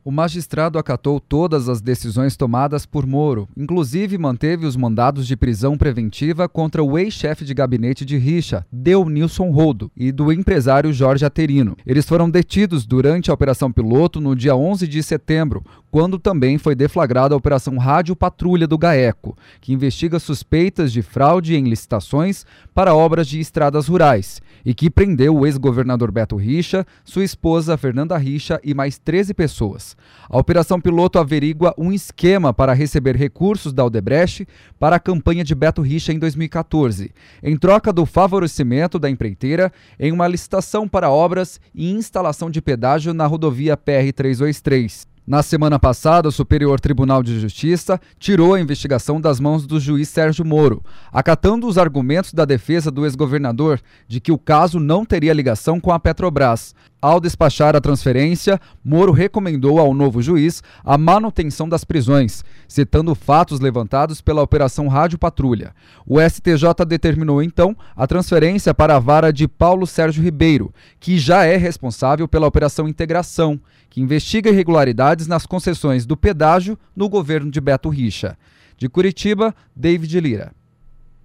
O magistrado acatou todas as decisões tomadas por Moro, inclusive manteve os mandados de prisão preventiva contra o ex-chefe de gabinete de Richa, Deonilson Roldo, e do empresário Jorge Aterino. Eles foram detidos durante a Operação Piloto no dia 11 de setembro, quando também foi deflagrada a Operação Rádio Patrulha do GAECO, que investiga suspeitas de fraude em licitações para obras de estradas rurais, e que prendeu o ex-governador Beto Richa, sua esposa Fernanda Richa e mais 13 pessoas. A Operação Piloto averigua um esquema para receber recursos da Odebrecht para a campanha de Beto Richa em 2014, em troca do favorecimento da empreiteira em uma licitação para obras e instalação de pedágio na rodovia PR-323. Na semana passada, o Superior Tribunal de Justiça tirou a investigação das mãos do juiz Sérgio Moro, acatando os argumentos da defesa do ex-governador de que o caso não teria ligação com a Petrobras. Ao despachar a transferência, Moro recomendou ao novo juiz a manutenção das prisões, citando fatos levantados pela Operação Rádio Patrulha. O STJ determinou, então, a transferência para a vara de Paulo Sérgio Ribeiro, que já é responsável pela Operação Integração, que investiga irregularidades nas concessões do pedágio no governo de Beto Richa. De Curitiba, David Lira.